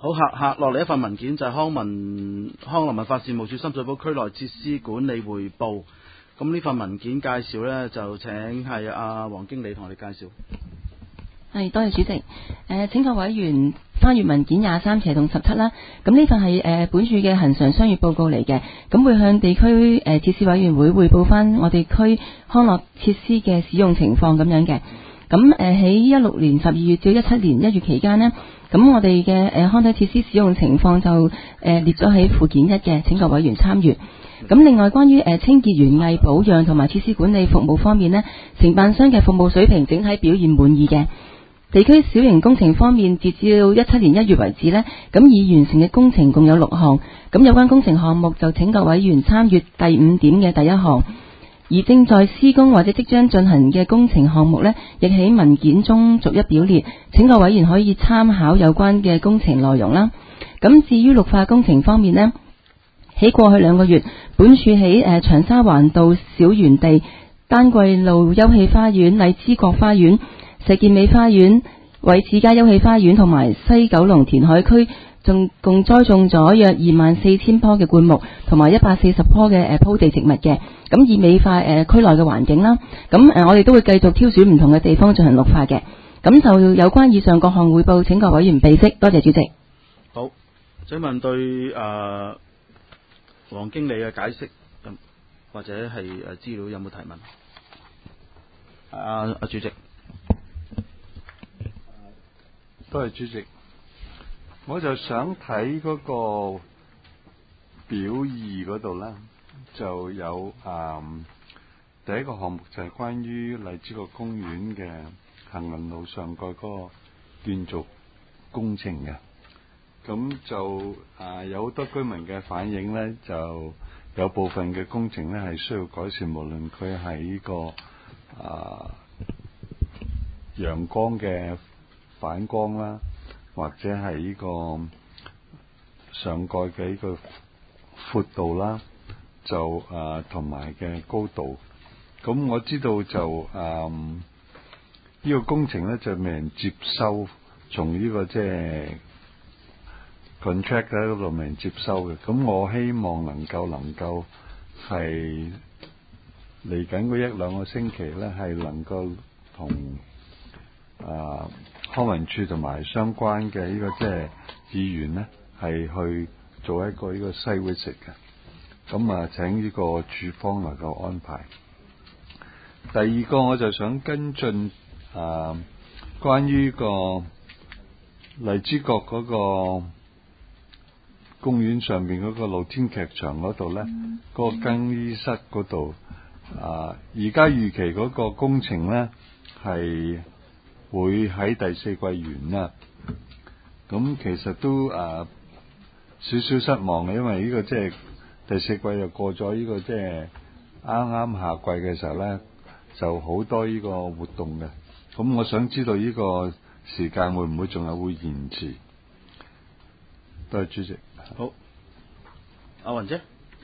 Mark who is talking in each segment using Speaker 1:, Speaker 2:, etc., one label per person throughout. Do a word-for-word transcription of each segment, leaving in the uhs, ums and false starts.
Speaker 1: 好，下下落嚟一份文件就係康文康樂文化事務處深水埗區內設施管理匯報。咁呢份文件介紹呢，就請係阿黃經理同我哋介紹。
Speaker 2: 係，多謝主席。誒、呃，請各位委員翻閱文件廿三斜同十七啦。咁呢份係誒本處嘅恆常商業報告嚟嘅，咁會向地區誒設施委員會匯報翻我哋區康樂設施嘅使用情況咁樣嘅。咁誒喺一六年十二月至一七年一月期間呢，咁我哋嘅誒康體設施使用情況就誒、呃、列咗喺附件一嘅，請各位委員參閱。咁另外關於誒、呃、清潔園藝保養同埋設施管理服務方面呢，承辦商嘅服務水平整體表現滿意嘅。地區小型工程方面，截至到一七年一月為止呢，咁已完成嘅工程共有六項。咁有關工程項目就請各委員參閱第五點嘅第一項。而正在施工或者即將進行嘅工程項目呢，亦喺文件中逐一表列，請各委員可以參考有關嘅工程內容啦。咁至於綠化工程方面呢，喺過去兩個月，本處喺誒長沙灣道小園地、丹桂路休憩花園、荔枝角花園、石硤尾花園、偉此街休憩花園同埋西九龍填海區，仲共栽種咗約二萬四千棵嘅灌木，同埋一百四十棵嘅誒鋪地植物嘅，咁以美化誒區內嘅環境啦。咁誒我哋都會繼續挑選唔同嘅地方進行綠化嘅。咁就有關以上各項匯報，請各委員備悉。多謝主席。
Speaker 1: 好，請問對誒黃經理嘅解釋或者係誒資料有冇提問？阿阿主席。
Speaker 3: 多謝主席，我就想睇嗰個表二嗰度咧，就有啊、嗯、第一個項目就係關於荔枝角公園嘅行人路上蓋嗰個建築工程嘅，咁就啊有好多居民嘅反映咧，就有部分嘅工程咧係需要改善，無論佢係呢個啊陽光嘅反光啦，或者係呢個上蓋嘅呢個闊度啦，就啊同埋嘅高度。咁我知道就誒呢、嗯這個工程咧就未人接收，從呢、這個即係 contract 喺嗰度未人接收嘅。咁我希望能夠能夠係嚟緊嗰一兩個星期咧，係能夠同啊康文署同埋相關嘅呢個即係議員咧，係去做一個呢個 site visit嘅。咁啊，請呢個署方能夠安排。第二個我就想跟進啊，關於個荔枝角嗰個公園上邊嗰個露天劇場嗰度咧，嗰、嗯、個更衣室嗰度啊，而家預期嗰個工程咧係會喺第四季完啦。咁其實都啊少少失望嘅，因為呢個即係第四季又過咗呢個即係啱啱夏季嘅時候咧，就好多呢個活動嘅。咁我想知道呢個時間會唔會仲有會延遲？多謝主席。
Speaker 1: 好，阿雲姐。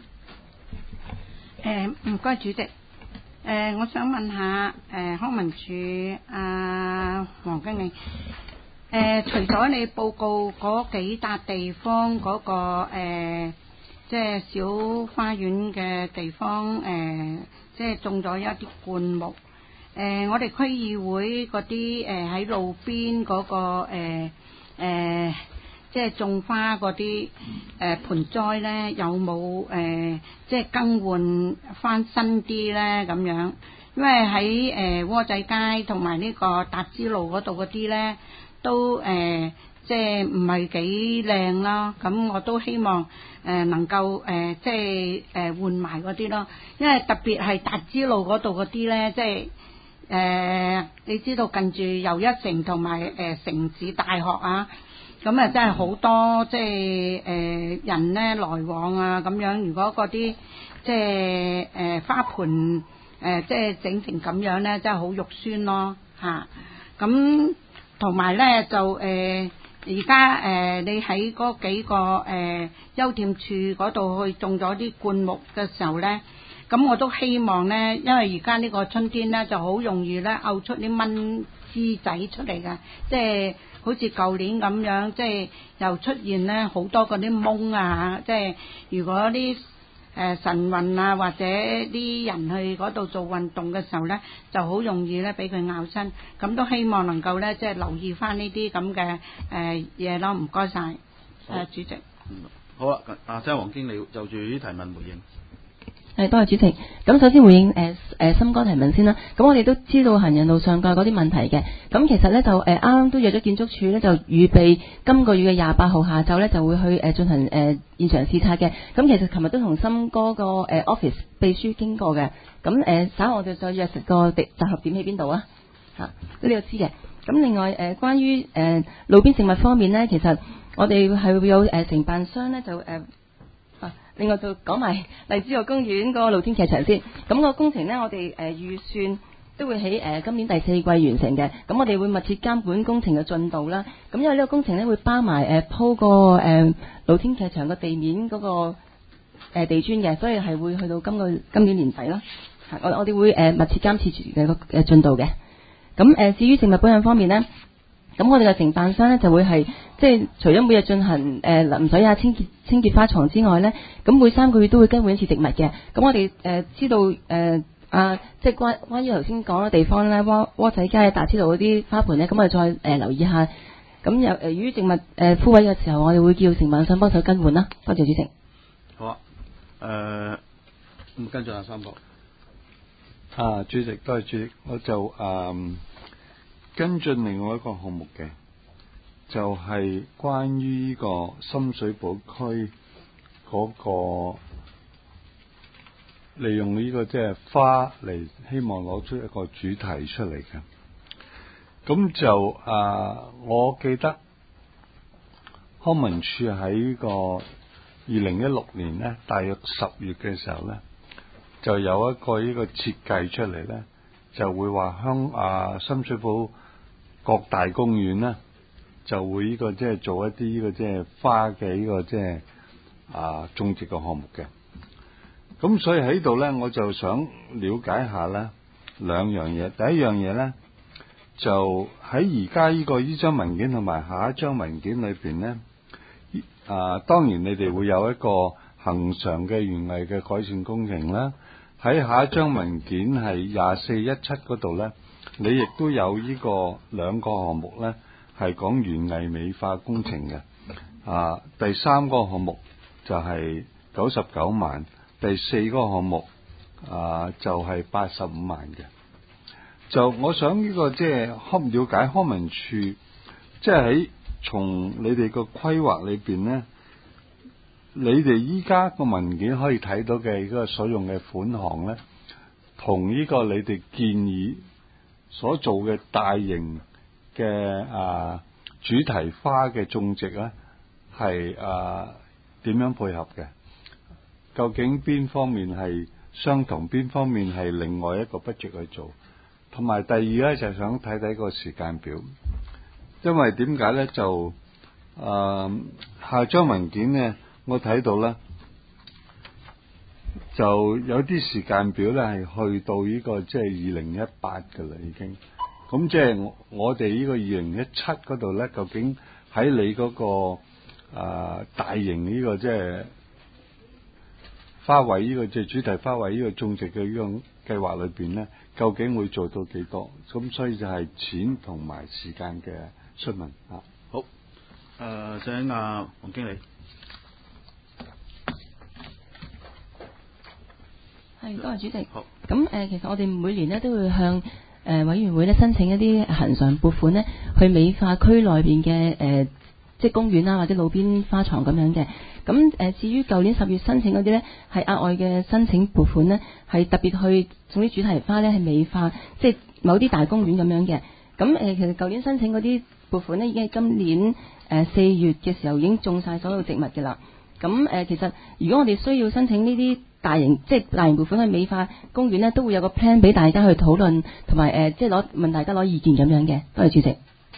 Speaker 4: 誒唔該主席。誒、呃，我想問下誒、呃、康文署阿黃經理。誒、呃，除咗你報告嗰幾笪地方嗰、那個誒，即、呃、係、就是、小花園嘅地方，誒、呃，即、就、係、是、種咗一啲灌木。誒、呃，我哋區議會嗰啲誒喺路邊嗰、那個誒誒。呃呃即係種花嗰啲誒盆栽咧，有冇誒、呃、即係更換翻新啲咧咁樣？因為喺誒窩仔街同埋呢個達之路嗰度嗰啲咧，都誒、呃、即係唔係幾靚啦。咁我都希望誒、呃、能夠誒、呃、即係誒換埋嗰啲咯。因為特別係達之路嗰度嗰啲咧，即係誒、呃、你知道近住又一城同埋誒城市大學啊。咁啊，真係好多即係誒、呃、人咧來往啊，咁樣。如果嗰啲即係誒、呃、花盆誒、呃、即係整成咁樣咧，真係好肉酸咯嚇。咁同埋咧就誒而家誒你喺嗰幾個誒休憩處嗰度去種咗啲灌木嘅時候咧，咁我都希望咧，因為而家呢個春天咧就好容易咧漚出啲蚊枝仔出嚟嘅，即係好似舊年咁樣，即係又出現咧好多嗰啲蚊啊，即係如果啲誒晨運啊或者啲人去嗰度做運動嘅時候咧，就好容易咧俾佢咬親，咁都希望能夠咧即係留意翻呢啲咁嘅誒嘢咯，唔該晒誒主席。
Speaker 1: 好啊，阿張黃經理就住呢啲提問回應。
Speaker 2: 係，多謝主席。咁首先回應誒誒森哥提問先啦。咁我哋都知道行人路上蓋嗰啲問題嘅。咁其實咧就誒啱啱都約咗建築署咧，就預備今個月嘅廿八號下晝咧就會去誒進行誒、呃、現場視察嘅。咁其實琴日都同森哥個誒 office 秘書經過嘅。咁誒、呃、稍後我哋再約實個集集合點喺邊度啊？嚇，呢個知嘅。咁另外誒、呃、關於誒、呃、路邊食物方面咧，其實我哋係會有誒、呃、承辦商咧就誒。呃另外就講埋荔枝角公園嗰個露天劇場先，咁個工程呢，我哋誒、呃、預算都會喺誒、呃、今年第四季完成嘅，咁我哋會密切監管工程嘅進度啦。咁因為呢個工程呢，會包埋誒、呃、鋪個誒、呃、露天劇場個地面嗰、那個、呃、地磚嘅，所以係會去到今個今年年底咯。我我哋會誒、呃、密切監視住嘅個誒進度嘅。咁誒、呃、至於食物保養方面呢，咁我哋嘅承辦商咧就會係即係除咗每日進行誒、呃、淋水啊、清潔清潔花床之外咧，咁每三個月都會更換一次植物嘅。咁我哋誒、呃、知道誒、呃、啊，即係關關於頭先講嘅地方咧，窩窩仔街、大支路嗰啲花盆咧，咁我哋再誒、呃、留意下。咁有誒，於植物誒、呃、枯萎嘅時候，我哋會叫承辦商幫手更換啦。多謝主席。
Speaker 1: 好啊，誒、呃，咁跟住阿三哥。
Speaker 3: 啊，主席，多謝主席，我就誒。嗯跟進另外一個項目嘅，就係、是、關於呢個深水埗區嗰個利用呢個即係花嚟，希望攞出一個主題出嚟嘅。咁就啊，我記得康文署喺個二零一六年呢，大約十月嘅時候呢，就有一個呢個設計出嚟呢，就會話香啊深水埗各大公園咧，就會呢個即係做一啲呢個即係花嘅呢個即係啊種植嘅項目嘅。咁所以喺度咧，我就想了解下咧兩樣嘢。第一樣嘢咧，就喺而家呢個呢張文件同埋下一張文件裏邊咧，啊當然你哋會有一個恆常嘅園藝嘅改善工程啦。喺下一張文件係廿四一七嗰度咧，你亦都有呢個兩個項目咧，係講園藝美化工程嘅。啊，第三個項目就係九十九萬，第四個項目啊就係八十五萬嘅。就我想呢個即係康了解康文署，即係喺從你哋個規劃裏邊咧，你哋依家個文件可以睇到嘅嗰個所用嘅款項咧，同呢個你哋建議所做嘅大型嘅啊主題花嘅種植咧，係啊點樣配合嘅？究竟邊方面係相同，邊方面係另外一個 budget 去做？同埋第二咧，就係想睇睇個時間表，因為點解咧？就啊下張文件咧，我睇到咧就有啲時間表咧係去到呢個即係二零一八㗎啦，已經。咁即係我哋呢個二零一七嗰度咧，究竟喺你嗰個啊大型呢個即係花卉呢個即係主題花卉呢個種植嘅呢個計劃裏邊咧，究竟會做到幾多？咁所以就係錢同埋時間嘅詢問啊。
Speaker 1: 好，誒、呃，請阿黃經理。
Speaker 2: 係，多謝主席。
Speaker 1: 好。
Speaker 2: 咁誒、呃，其實我哋每年咧都會向誒、呃、委員會咧申請一啲恆常撥款咧，去美化區內邊嘅誒，即係公園啦或者路邊花床咁樣嘅。咁誒、呃，至於舊年十月申請嗰啲咧，係額外嘅申請撥款咧，係特別去種啲主題花咧，係美化即係某啲大公園咁樣嘅。咁誒、呃，其實舊年申請嗰啲撥款咧，已經係今年誒四、呃、月嘅時候已經種晒所有植物嘅啦。咁誒、呃，其實如果我哋需要申請呢啲大型即係大型撥款去美化公園咧，都會有個 plan 俾大家去討論，同埋誒即係攞問大家攞意見咁樣嘅。多謝主席。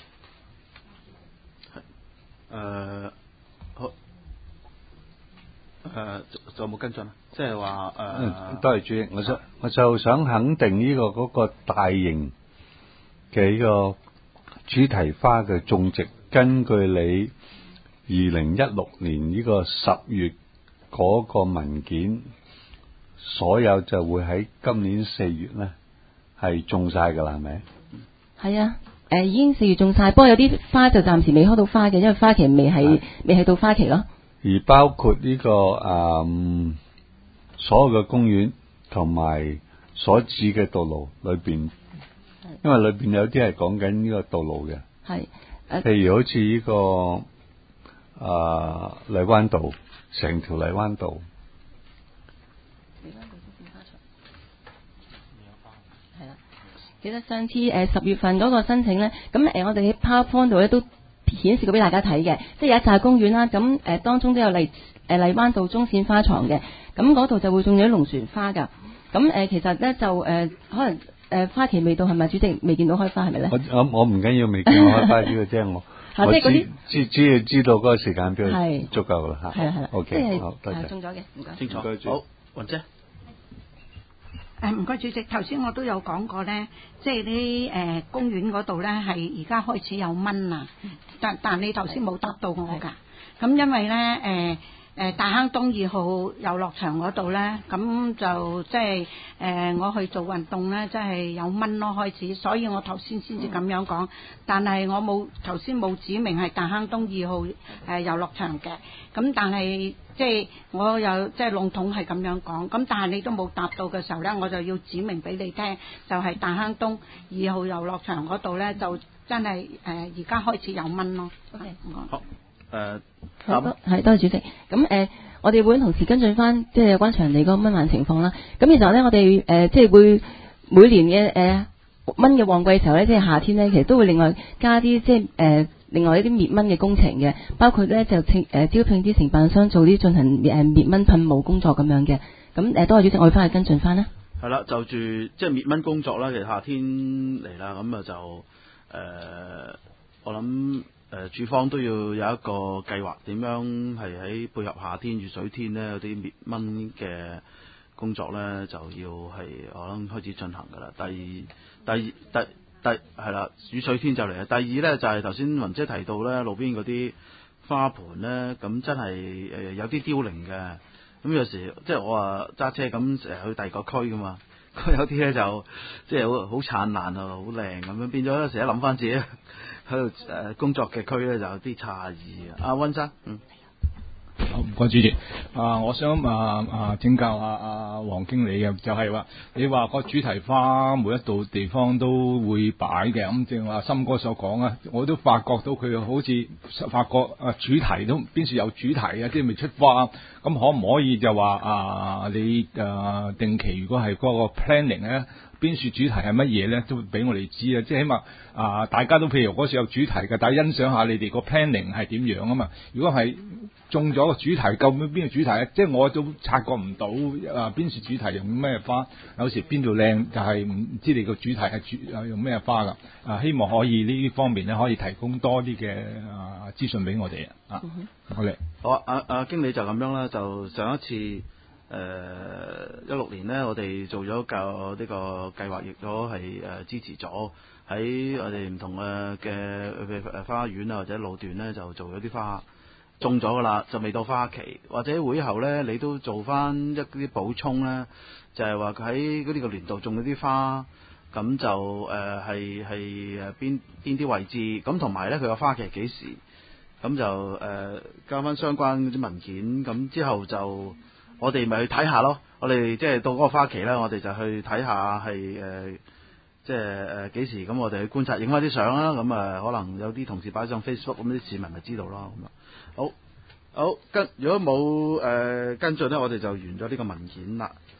Speaker 1: 誒好誒，仲有冇跟進啊？即係話誒，
Speaker 3: 多謝主席，我想我就想肯定呢個嗰個大型嘅呢個主題花嘅種植，根據你二零一六年呢個十月嗰個文件，所有就會喺今年四月咧係種晒噶啦，係咪？
Speaker 2: 係啊，誒、呃、已經四月種晒，不過有啲花就暫時未開到花嘅，因為花期未係未係到花期咯。而
Speaker 3: 包括呢、這個誒、嗯、所有嘅公園同埋所指嘅道路裏邊，因為裏邊有啲係講緊呢個道路嘅，係誒，譬如好似呢、這個誒荔灣道，成條荔灣道。荔灣道都變花場。係啦，其實上次誒十、呃、月份嗰個申請咧，咁誒、呃、我哋喺 PowerPoint 度咧都顯示過俾大家睇嘅，即係有一紮公園啦，咁誒、呃、當中都有荔誒荔灣道中線花場嘅，咁嗰度就會種咗龍船花㗎。咁誒、呃、其實咧就誒、呃、可能誒、呃、花期未到係咪？主席未見到開花係咪咧？我我我唔緊要，未見到開花呢個即係我我知知知要知道嗰個時間表係足夠啦嚇。係啦係啦。O K 好，多謝。中咗嘅，唔該。清楚。好，雲姐。
Speaker 4: 誒唔該主席，頭先我都有講過咧，即係啲誒公園嗰度咧係而家開始有蚊啊，但但你頭先冇答到我㗎，咁因為咧誒。呃誒大坑東二號遊樂場嗰度咧，咁就即係誒我去做運動咧，即係有蚊咯開始，所以我頭先先至咁樣講。但係我冇頭先冇指明係大坑東二號誒遊樂場嘅，咁但係即係我又即係籠統係咁樣講。咁但係你都冇答到嘅時候咧，我就要指明俾你聽，就係大坑東二號遊樂場嗰度咧，就真係誒而家開始有蚊咯。OK，唔該。好。誒、呃，好多係多謝主席。咁誒、呃，我哋會同時跟進翻即係有關場地嗰個蚊患情況啦。咁其實咧，我哋誒、呃、即係會每年嘅誒、呃、蚊嘅旺季嘅時候咧，即係夏天咧，其實都會另外加啲即係誒、呃、另外一啲滅蚊嘅工程嘅，包括咧就請誒、呃、招聘啲承辦商做啲進行誒滅蚊噴霧工作咁樣嘅。咁誒，多謝主席，我會翻去跟進翻啦。係啦，就住即係滅蚊工作啦。其實夏天嚟啦，咁啊就誒、呃、我諗。誒、呃，署方都要有一個計劃，點樣係喺配合夏天、雨水天呢？有啲滅蚊嘅工作呢，就要係我諗開始進行㗎啦。第二、第二、第第係啦，雨水天就嚟啦。第二呢，就係頭先雲姐提到呢，路邊嗰啲花盆呢，咁真係誒有啲凋零嘅。咁有時即係我話揸車咁成日去第二個區㗎嘛，佢有啲呢就即係好好燦爛啊，好靚咁樣，變咗有時一諗翻自己喺度誒工作嘅區咧，就有啲詫異啊！阿溫生，嗯，好唔該主席。啊，我想啊啊請教下阿黃經理嘅，就係、是、話你話個主題花每一度地方都會擺嘅，咁正話森哥所講啊，我都發覺到佢好似發覺啊主題都邊處有主題啊，即係未出花，咁可唔可以就話啊你啊定期如果係嗰個 planning 咧？邊處主題係乜嘢咧？都會俾我哋知啊！即係起碼啊，大家都譬如嗰時有主題嘅，大家欣賞下你哋個 planning 係點樣啊嘛。如果係中咗個主題，究竟邊個主題咧？即係我都察覺唔到啊！邊處主題用咩花？有時邊度靚就係唔知你個主題係主用咩花㗎？啊，希望可以呢方面咧可以提供多啲嘅啊資訊俾我哋啊！好嘅，好啊！阿阿經理就咁樣啦，就上一次。誒一六年呢，我哋做咗個呢個計劃，亦都係誒支持咗喺我哋唔同嘅嘅誒花園啊或者路段呢，就做咗啲花種咗噶啦，就未到花期，或者會後呢，你都做翻一啲補充呢，就係話佢喺嗰呢個年度種咗啲花，咁就誒係係誒邊邊啲位置，咁同埋呢，佢個花期幾時，咁就誒、呃、交翻相關嗰啲文件，咁之後就。我哋咪去睇下咯，我哋即係到嗰個花期咧，我哋就去睇下係誒，即係誒幾時咁，我哋去觀察，影翻啲相啦。咁啊，可能有啲同事擺上 Facebook，咁啲市民咪知道咯。咁啊，好，好跟，如果冇誒、呃、跟進咧，我哋就完咗呢個文件啦。